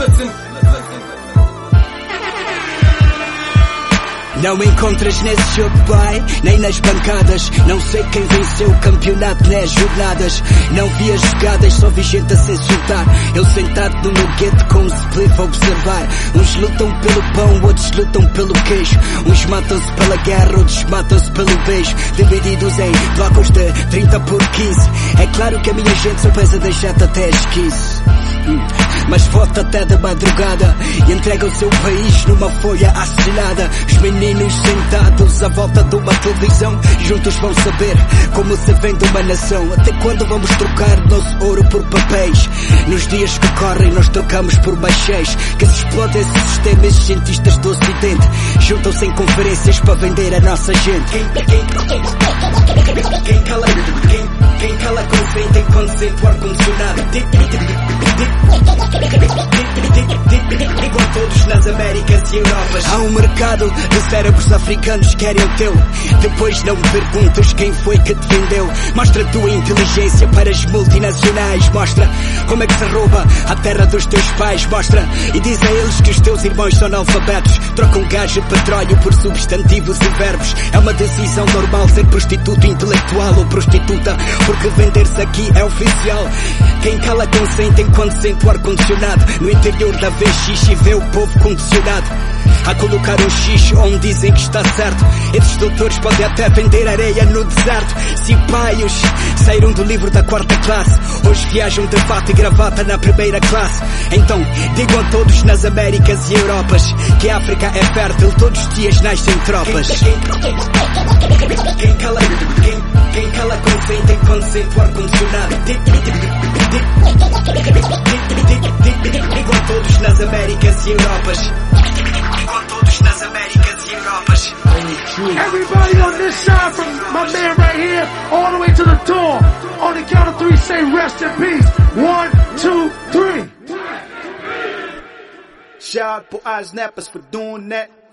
Não me encontras nesse jogo, pai, nem nas bancadas. Não sei quem venceu o campeonato nas jornadas. Não vi as jogadas, só vi gente a se insultar. Eu sentado no meu gueto com um spliff a observar. Uns lutam pelo pão, outros lutam pelo queijo. Uns matam-se pela guerra, outros matam-se pelo beijo. Divididos em blocos de 30 por 15. É claro que a minha gente só pesa da jeta até as 15. Mas vota até da madrugada e entrega o seu país numa folha assinada. Os meninos sentados à volta de uma televisão juntos vão saber como se vende uma nação. Até quando vamos trocar nosso ouro por papéis? Nos dias que correm nós trocamos por machês. Que se explode esse sistema, esses cientistas do ocidente juntam-se em conferências para vender a nossa gente. Quem cala consente enquanto sente o ar-condicionado. Igual todos nas Américas e Europas. Há um mercado de cérebros africanos que querem o teu. Depois não me perguntas quem foi que te vendeu. Mostra a tua inteligência para as multinacionais. Mostra como é que se rouba a terra dos teus pais. Mostra e diz a eles que os teus irmãos são analfabetos. Trocam gás de petróleo por substantivos e verbos. É uma decisão normal ser prostituto intelectual ou prostituta, porque vender-se aqui é oficial. Quem cala consente enquanto sente o ar-condicionado. No interior da VX e vê o povo condicionado a colocar um X onde dizem que está certo. Esses doutores podem até vender areia no deserto. Cipaios saíram do livro da 4ª classe, hoje viajam de fato e gravata na 1ª classe. Então digam a todos nas Américas e Europas que a África é fértil, todos os dias nascem tropas. Quem cala consente enquanto sente o ar-condicionado. Igual todos nas Américas e Europas. Igual todos nas Américas e Europas. Everybody on this side, from my man right here, all the way to the door. On the count of 3, say rest in peace. 1, 2, 3. Shout out for our snappers for doing that.